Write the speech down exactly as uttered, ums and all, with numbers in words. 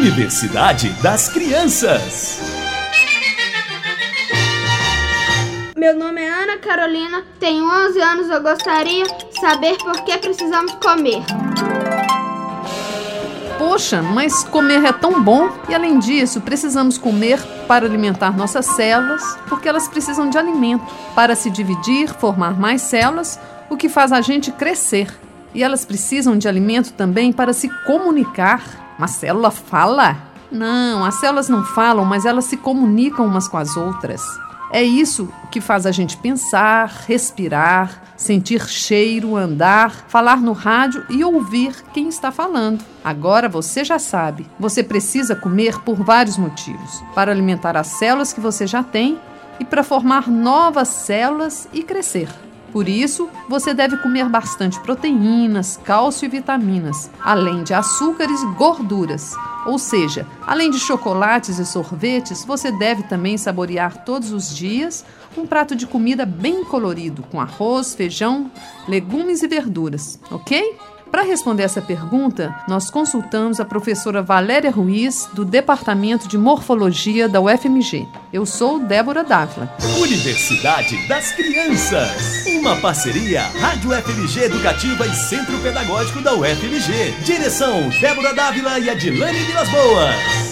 Universidade das Crianças. Meu nome é Ana Carolina, tenho onze anos. Eu gostaria de saber por que precisamos comer. Poxa, mas comer é tão bom e, além disso, precisamos comer para alimentar nossas células, porque elas precisam de alimento para se dividir, formar mais células, o que faz a gente crescer. E elas precisam de alimento também para se comunicar. Uma célula fala? Não, as células não falam, mas elas se comunicam umas com as outras. É isso que faz a gente pensar, respirar, sentir cheiro, andar, falar no rádio e ouvir quem está falando. Agora você já sabe, você precisa comer por vários motivos. Para alimentar as células que você já tem e para formar novas células e crescer. Por isso, você deve comer bastante proteínas, cálcio e vitaminas, além de açúcares e gorduras. Ou seja, além de chocolates e sorvetes, você deve também saborear todos os dias um prato de comida bem colorido, com arroz, feijão, legumes e verduras, ok? Para responder essa pergunta, nós consultamos a professora Valéria Ruiz, do Departamento de Morfologia da U F M G. Eu sou Débora Dávila. Universidade das Crianças. Uma parceria Rádio F M G Educativa e Centro Pedagógico da U F M G. Direção Débora Dávila e Adilane Vilas Boas.